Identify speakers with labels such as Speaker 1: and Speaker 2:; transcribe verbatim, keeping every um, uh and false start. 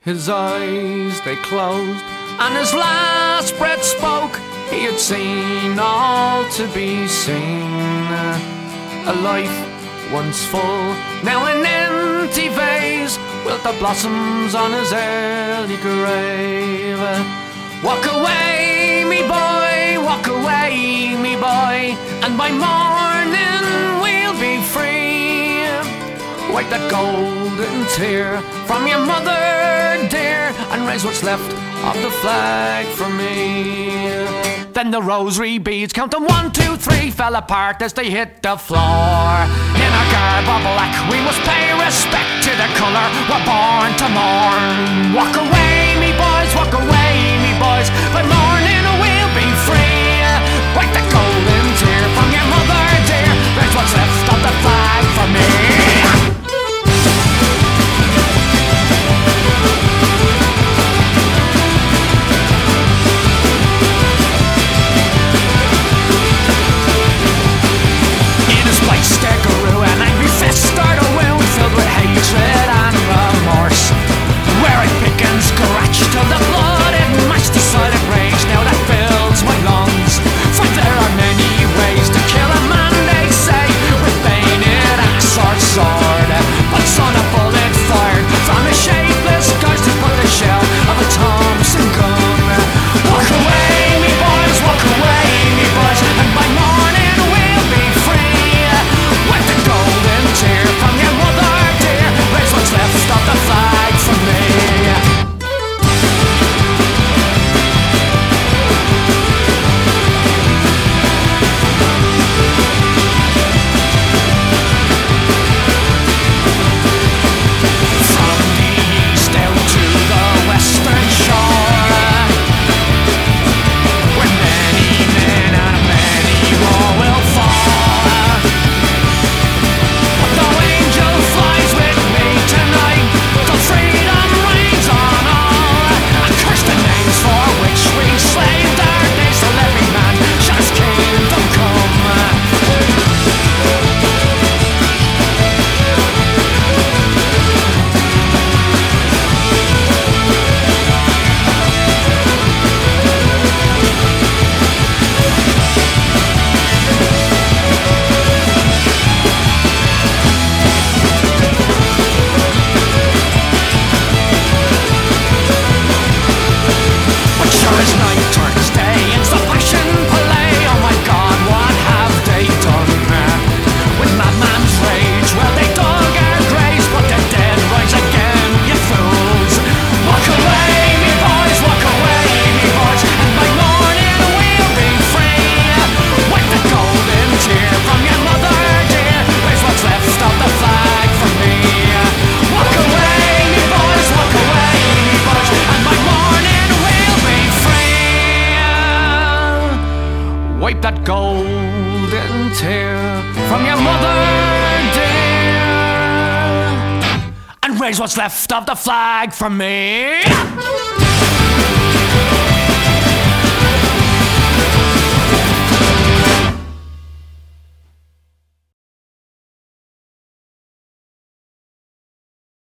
Speaker 1: His eyes they closed, and his last breath spoke. He had seen all to be seen. A life once full, now an empty vase, with the blossoms on his early grave. Walk away, me boy, walk away, me boy, and by morning we'll be free. Wipe that golden tear from your mother dear, and raise what's left of the flag for me. Then the rosary beads, counting one, two, three, fell apart as they hit the floor. In our garb of black, we must pay respect to the colour we're born to mourn. Walk away, me boys, walk away, me boys, by morning we'll be free. Wipe the golden tear from your mother dear, raise what's left of the flag for me. Stickaroo, an angry fist start a wound filled with hatred and remorse, where I pick and scratch till the blood it matched the silent rage now that fills my lungs. For there are many ways to kill a man, they say, with bayonet, axe or sword, but son, a bullet fired from a shapeless ghost has put the shell of a Thompson gun. Walk away, me boys, walk away, me boys, and by morning we'll be free. Wipe the golden tear from your mother dear, raise what's left of the flag for me. From the east out to the western shore, where many men and many more will fall. Wipe that golden tear from your mother dear, and raise what's left of the flag for me.